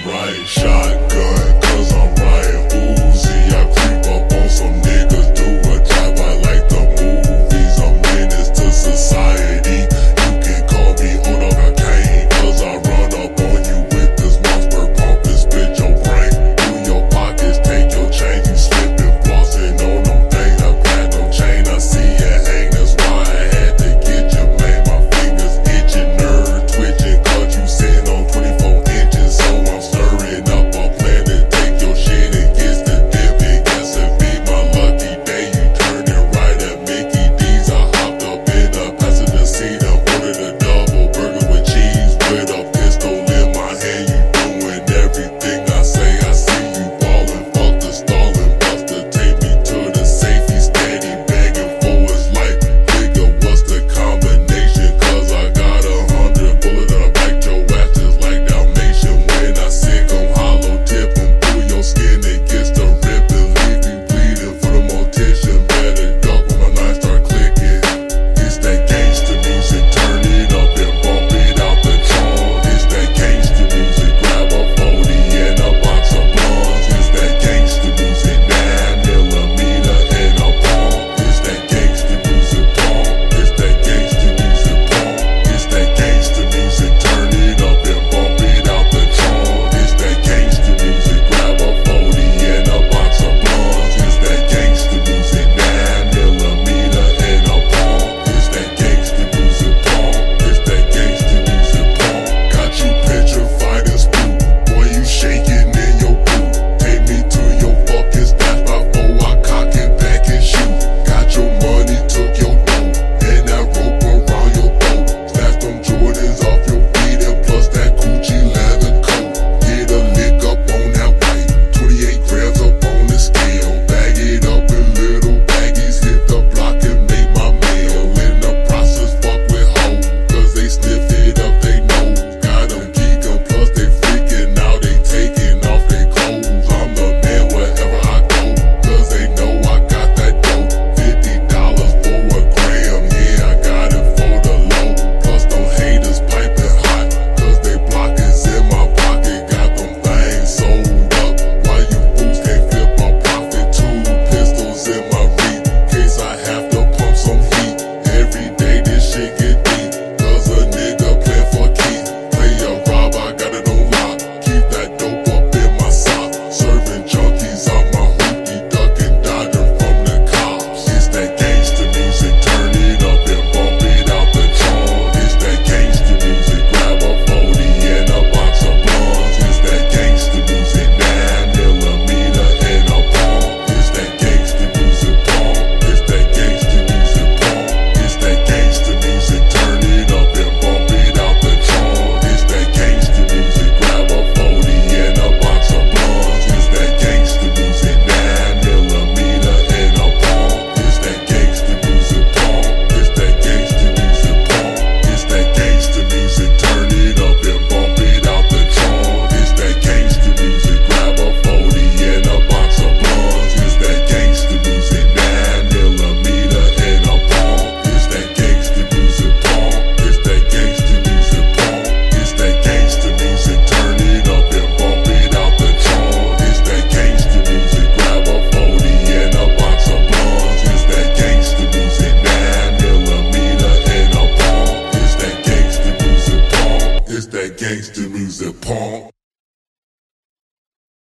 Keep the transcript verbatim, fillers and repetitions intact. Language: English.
riding shotgun, cause I'm riding Uzi. I creep up on some niggas, do a drive-by like the movies. I'm menace to society. You can call me Old Dog or Kane, cause I run up on you with this monster pump and split your brain. Do your pockets, take your change, you slipping, flossing on them things. I platinum chain, I see you hang, that's why I had to get you, man. My fingers itching, nerd twitching, cause you sitting on twenty-four inches. So I'm stirring up a plan to take your shit and get the dip. It guess it be my lucky day. You turning right at Mickey D's. I hopped up in the passenger seat and ordered a double burger with cheese with a pistol in my hand. You doing everything I say. I see you ballin', fuck the stallin', buster, take me to the safety, steady begging for his life. Nigga, what's the combination? Cause I got a hundred bullets and I bite your ass just like Dalmatian. When I sick 'em, hollow tip 'em through your skin, it gets to ripping, leave you bleeding for the mortician. Better duck when my knife start clicking. It's that gangsta music, turn it up and bump it out the trunk. It's that gangsta music, grab a forty and a box of blunts. It's that gangsta music, nine millimeter and a pump. It's that gangsta music pump. It's that gangsta music pump. It's that gangsta music, turn it up and bump it out the trunk. It's that gangsta music, grab a forty and a box of blunts. It's that gangsta music, nine millimeter and a pump. It's that gangsta music pump. It's that gangsta music pump. Got you petrified and spooked, boy, you shaking in your boot. Take me to your fucking stash before I cock it back and shoot. Got your money, took your dough, and that rope around your throat. Snatched them Jordans off your feet and plus that Gucci leather coat. Get a lick up on that white, twenty-eight grams up on the scale. Bag it up in little baggies, hit the block and make my mail. In the process, fuck with hoes, cause they sniff it up they nose. Got them geekin', plus they freaking out, they taking off their clothes. I'm the man wherever I go, cause they know I got that dope. Fifty dollars for a gram, yeah, I got it for the low. Plus them haters piping hot, cause they blockers in my pocket. Got them things sold up, why you fools can't flip my profit? Two pistols in my reach, case I have to pump some heat. Every day this shit get deep, cause a nigga play for keep. Play a rob, I got it on lock, keep that dope up in my sock. Serving junkies out my hoopty, ducking, dodging from the cops. It's that gangsta music, turn it up and bump it out the trunk. It's that gangsta music, grab a forty and a box of blunts. It's that gangsta music, nine millimeter and a pump. It's that gangsta music pump. It's that gangsta music pump. It's that gangsta music, turn it up and bump it out the trunk. It's that gangsta music, grab a forty and a box of blunts. It's that gangsta music, nine millimeter and a pump. It's that gangsta music pump. It's that gangsta music pump. It's that gangsta music, turn it up and bump it out the trunk. It's that gangsta music, grab a forty and a box of blunts. It's that gangsta music, nine millimeter and a pump. It's that gangsta music pump. It's that gangsta music pump. It's that gangsta music, turn it up and bump it out the trunk. It's that gangsta music, grab a forty and a box of blunts. It's that gangsta music, nine millimeter and a pump. It's that gangsta music pump. It's that gangsta music pump.